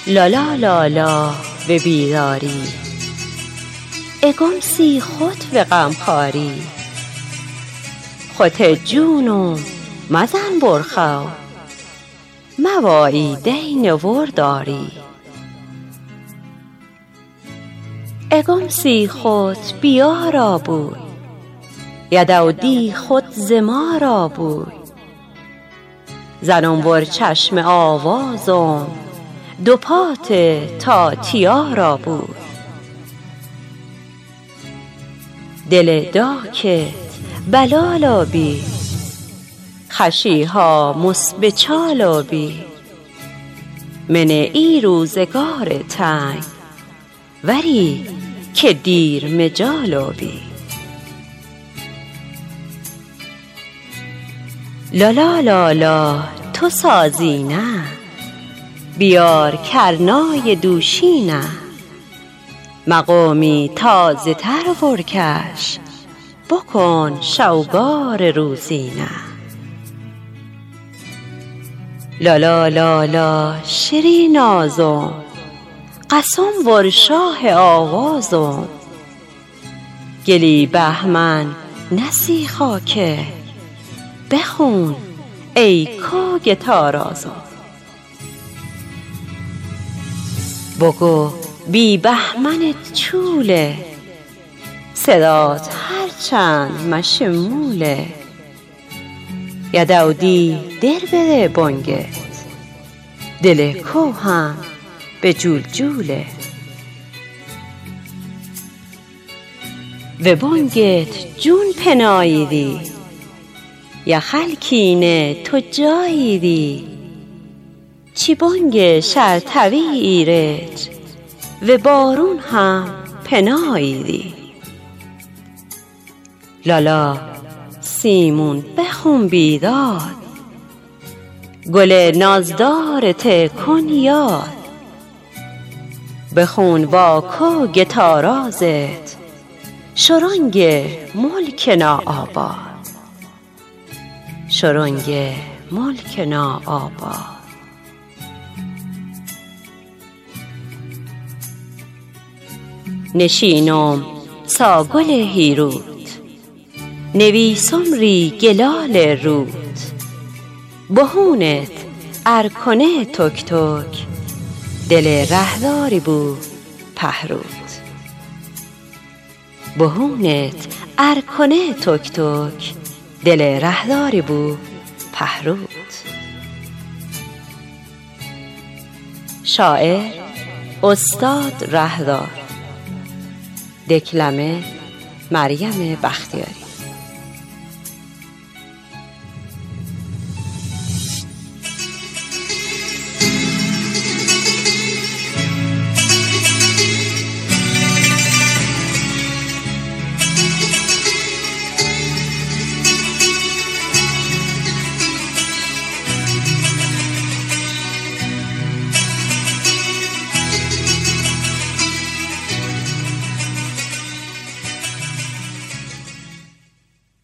لالا لالا به بیداری، اگمسی خود به غمخواری. خود جونم مزن برخو، موایی دین ورداری. اگمسی خود بیارا بوی، یدودی خود زمارا بوی. زنم بر چشم آوازم، دو پات تا تیارا بود. دل داکت بلالا بی، خشیها مسبچالا بی. من ای روزگار تنگ، ولی که دیر مجالا بی. لالا لالا تو سازی نه، بیار کرنای دوشینه. مقامی تازه تر ورکش، بکن شوگار روزینه. لالا لالا شیرین نازم، قسم ور شاه آوازم. گلی بهمن نسی خاکه، بخون ای کاگ تارازم. بگو بی بهمنت چوله، صدات هرچند مشموله. یدودی در بده بانگت، دل کوهم به جول جوله. و بانگت جون پناییدی، یا خلکینه تو جاییدی. چی بانگ شرطوی ایرج، و بارون هم پناییدی. لالا سیمون بخون بیداد، گل نازدارت کن یاد. بخون واکو گتارازت، شرنگ ملک ناآباد. شرنگ ملک ناآباد. نشینم تا گل هیروت، نویسم ری گلال روت. بهونت ارکنه تک تک، دل رهداری بود پهروت. بهونت ارکنه تک تک، دل رهداری بود پهروت. شاعر استاد رهدار، دکلمه مریم بختیاری.